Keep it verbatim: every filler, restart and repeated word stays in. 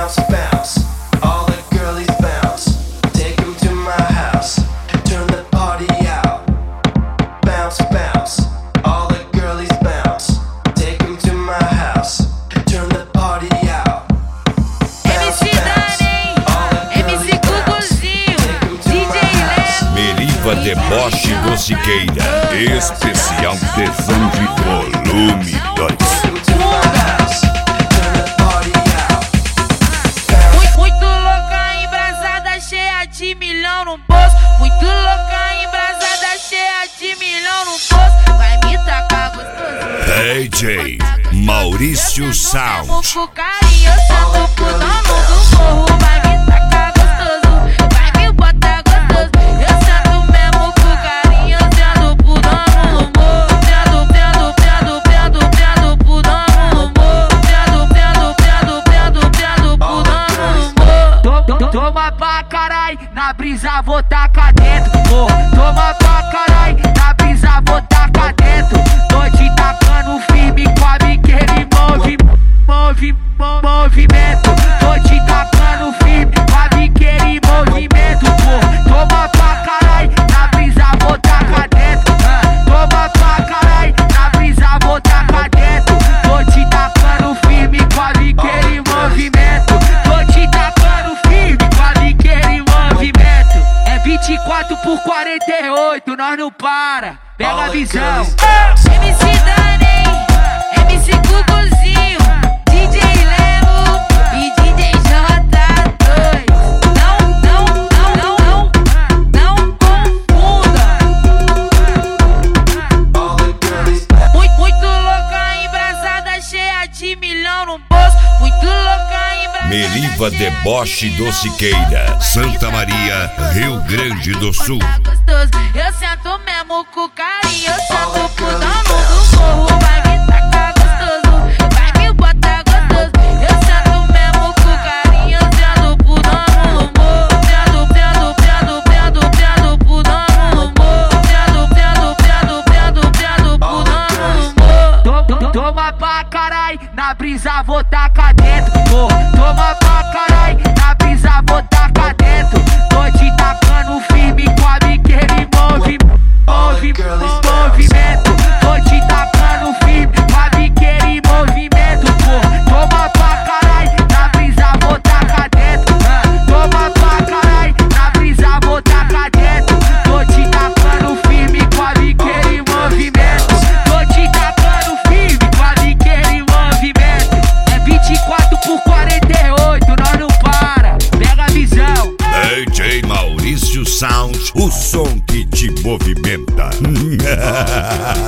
Bounce, bounce, all the girlies bounce. Take 'em to my house, turn the party out. Bounce, bounce, all the girlies bounce. Take 'em to my house, turn the party out. M C Dani, M C Guguzinho, D J Léo. Meriva Deboche do Siqueira, especial Tesão de volume dois. Muito louca, embrasada, cheia de milhão no bolso. Muito louca, embrasada, cheia de milhão no bolso. Vai me tacar gostoso. D J Maurício Sound. Com carinho, eu sento pro dono do morro. Vai me tacar gostoso, vai me botar gostoso. Eu sento mesmo com carinho, eu sento pro dono do morro. Sento, sento, sento, sento, sento pro dono do morro. Sento, sento, sento, sento, sento pro dono do morro. Toma pra carai, na brisa vou tacar dentro, porra. Toma pra carai, na brisa vou tacar dentro. Tô te tacando firme com a biqueira e move, move, move, movimento. Tô te tacando firme com a biqueira e movimento, porra. Toma pra carai, na brisa vou tacar dentro. Toma pra carai, na brisa vou tacar dentro. Tô te tacando firme com a biqueira e movimento. Tô te tacando firme com a biqueira e movimento. É vinte e quatro por quarenta e oito, nós não para. Pega a visão. M C Dani, M C Guguzinho, D J Léo e D J J dois. Não, não, não, não, não, não confunda. Muito, muito louca, embrasada, cheia de milhão no bolso. Muito louca, embrasada. Meriva Deboche do Siqueira, Santa Maria, Rio Grande do Sul. Gostoso, eu sento mesmo com carinho, eu sento pro dono do morro. Vai me tacar gostoso, vai me botar gostoso. Eu sento mesmo com carinho, eu sento pro dono do morro. Sento, sento, sento, sento, sento pro dono do morro. Sento, sento, sento, sento, sento pro dono do morro. Toma pra carai, na brisa vou tacar dentro, porra. Toma pra carai, na brisa vou tacar dentro. Tô te tacando firme com a biqueira e move, move, movimento. Tô te tacando firme com a biqueira e movimento, porra. Toma pra carai, na brisa vou tacar dentro. Toma pra carai, na brisa vou tacar dentro. Tô te tacando firme com a biqueira e movimento. Tô te tacando firme com a biqueira e movimento. É vinte e quatro por quarenta e oito, nós não para. Pega a visão. D J Maurício Sound, o som que te movimenta.